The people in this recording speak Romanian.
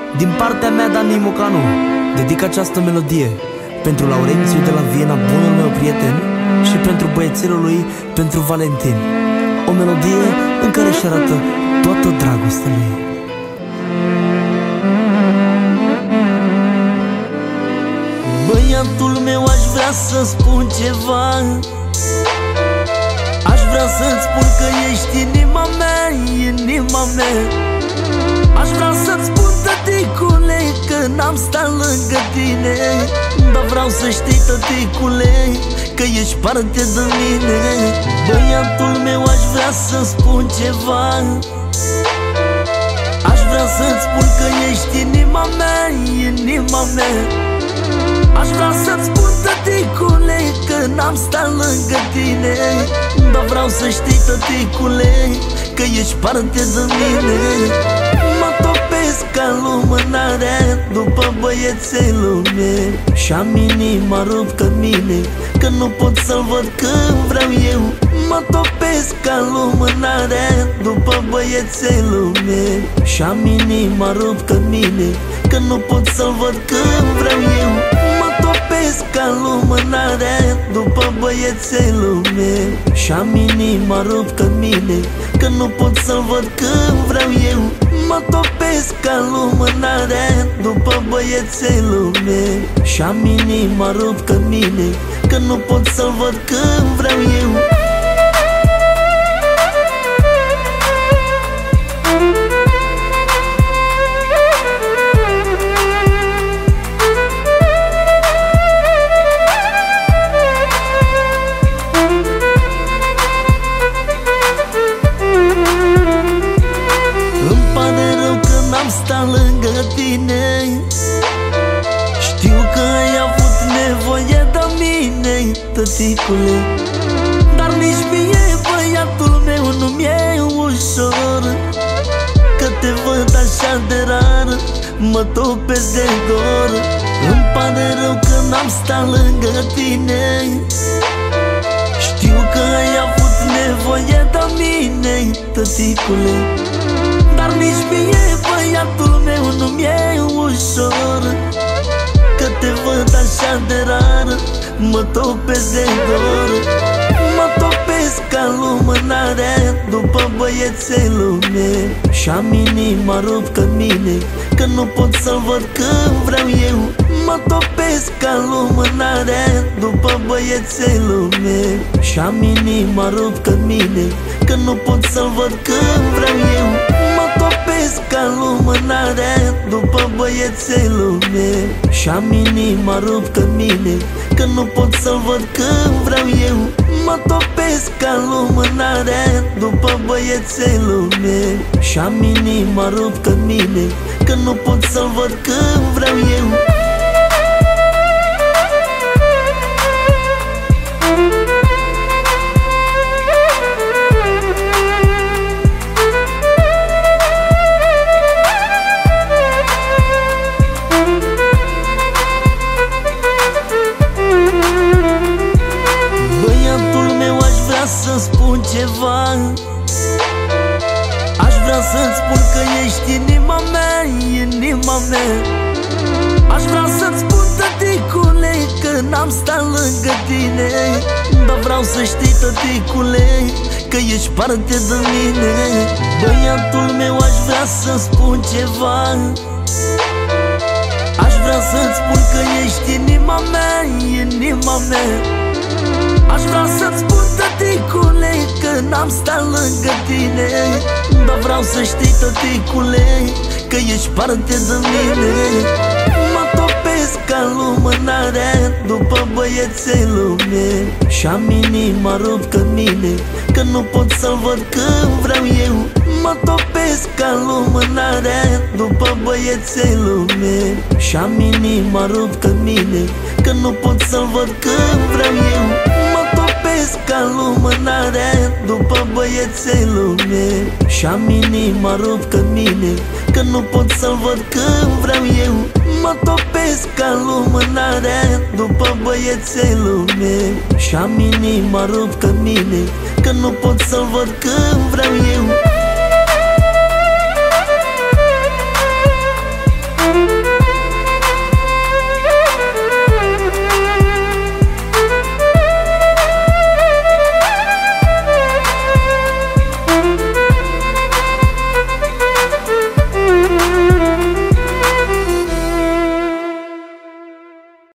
Din partea mea, Dani Mocanu, dedic această melodie pentru Laurențiu de la Viena, bunul meu prieten, și pentru băiețelul lui, pentru Valentin. O melodie în care își arată toată dragostea lui. Băiatul meu, aș vrea să spun ceva. Aș vrea să-ți spun că ești inima mea, inima mea. Aș vrea să-ți spun, tăticule, că n-am stat lângă tine, dar vreau să știi, tăticule, că ești parte de mine. Băiatul meu, aș vrea să spun ceva. Aș vrea să-ți spun că ești inima mea, inima mea. Aș vrea să-ți spun, tăticule, că n-am stat lângă tine, dar vreau să știi, tăticule, că ești parte de mine. Mă topesc ca lumânarea după băiețelul meu și-am inima rupt ca mine, că nu pot să-l văd când vreau eu. Mă topesc ca lumânarea după băiețelul meu și-am inima rupt ca mine, că nu pot să-l văd când vreau eu. Mă topesc ca lumânarea după băiețelul meu și-am inima rupt ca mine, că nu pot să-l văd când vreau eu. Mă topesc ca lumânarea după băiețelul meu și-am inima rupt ca mine, că nu pot să-l văd când vreau eu. Stat lângă tine, știu că ai avut nevoie de mine, tăticule, dar nici mie, băiatul meu, nu mi-e ușor, că te văd așa de rar, mă topesc de dor. Îmi pare rău că n-am stat lângă tine, știu că ai avut nevoie de mine, tăticule, dar nici mie, băiatul meu, nu mi-e ușor, că te văd așa de rar, mă topesc de dor. Mă topesc ca lumânarea după băiețelul meu și-am inima rupt ca mine, că nu pot să-l văd când vreau eu. Mă topesc ca lumânarea după băiețelul meu și-am inima rupt ca mine, că nu pot să-l văd când vreau eu. Mă topesc ca lumânarea după băiețelul meu și-am inima rupt ca mine, că nu pot să-l văd când vreau eu. Mă topesc ca lumânarea după băiețelul meu și-am inima rupt ca mine, că nu pot să-l văd când vreau eu. Să spun ceva. Aș vrea să-ți spun că ești inima mea, inima mea. Aș vrea să-ți spun, tăticule, că n-am stat lângă tine, dar vreau să știi, tăticule, că ești parte de mine. Băiatul meu, aș vrea să spun ceva. Aș vrea să-ți spun că ești inima mea, inima mea. Aș vrea să-ți spun, tăticule, că n-am stat lângă tine, dar vreau să știi, tăticule, că ești parte de mine. Mă topesc ca lumânarea după băiețelul meu și-am inima rupt ca mine, că nu pot să-l văd când vreau eu. Mă topesc ca lumânarea după băiețelul meu și-am inima rupt ca mine, că nu pot să-l văd când vreau eu. Mă topesc ca lumânarea după băiețelul meu și-am inima rupt ca mine, că nu pot să-l văd când vreau eu. Mă topesc ca lumânarea după băiețelul meu și-am inima rupt ca mine, că nu pot să-l văd când vreau eu.